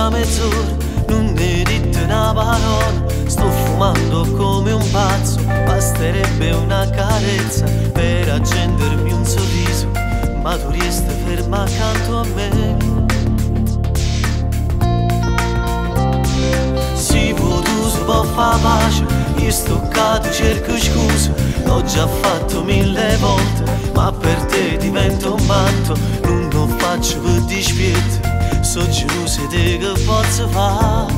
mezz'ora, non ne dite una parola. Sto fumando come un pazzo, basterebbe una carezza per accendermi un sorriso, ma tu resti ferma accanto a me. Si può, tu si può fare pace, io sto caduto, cerco scusa, l'ho già fatto 1000 volte, ma per te divento un matto, non lo faccio per dispietto, so geloso di che posso fare.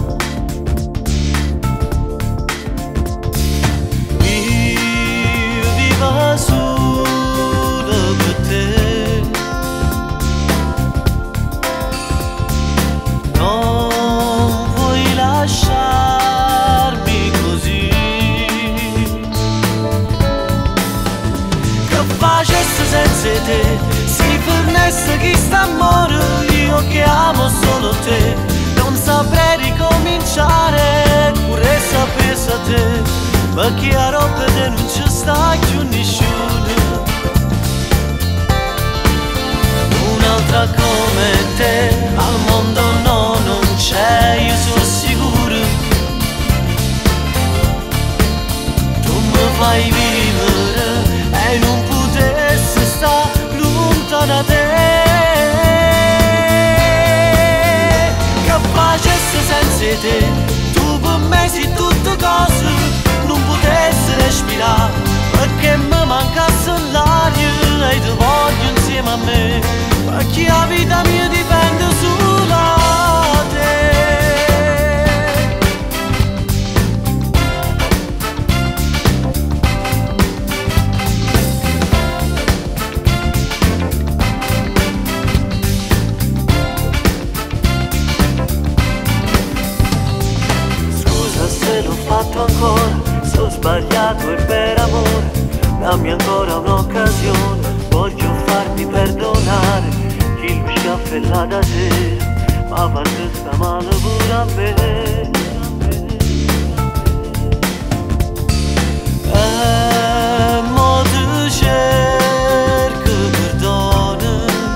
Io vivo solo per te, non puoi lasciarmi così, che facesse senza te, si fornesse chi sta a morire, io che amo solo te, non saprei ricominciare, pure sapessi a te, ma chi a roba te non ci sta più nessuno, un'altra come te al mondo no, non c'è, io sono sicuro, tu mi fai vivere e non potessi stare lontana da te, che facessi senza te, tu per me sei tutte cose, non potessi respirare, perché mi mancasse l'aria e ti voglio insieme a me, perché la vita mia dipende solo da te. Scusa se l'ho fatto ancora, sono sbagliato e per amore, dammi ancora un'occasione, voglio farti perdonare, chi lo scaffella da te, ma parte sta male pure a me. Mo tu cerchi perdono,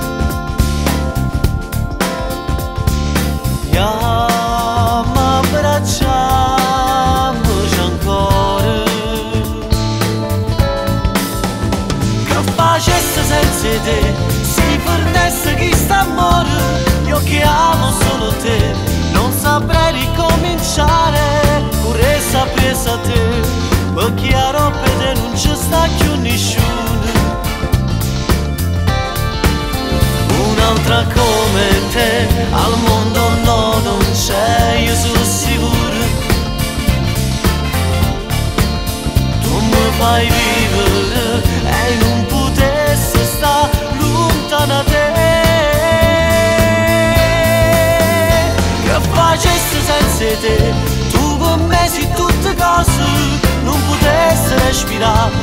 ma abbracciamoci ancora, che facesse senza te, si fornesse chi sta a morire, io che amo solo te, non saprei ricominciare, pure sapessi a te, perché a roba te non ci sta più nessuno, un'altra come te al mondo no, non c'è, io sono sicuro, tu mi fai vivere e non potessi stare lontana da te, che facessi senza te, tu per me sei tutte cose, non potessi respirare,